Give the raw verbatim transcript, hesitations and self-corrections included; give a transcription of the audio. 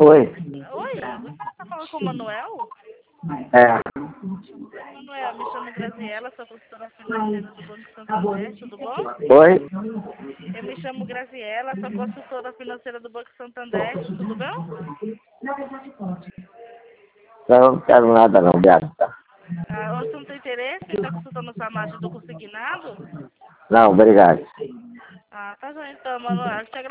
Oi. Oi, você está falando com o Manuel? É. Manuel, me chamo Graziela, sou consultora financeira do Banco Santander, tudo bom? Oi? Eu me chamo Graziela, sou consultora financeira do Banco Santander, tudo bom? Não, não quero nada não, obrigado. Tá? Ah, você não tem interesse em estar consultando sua margem do consignado? Não, obrigado. Ah, tá bom então, Manuel. Te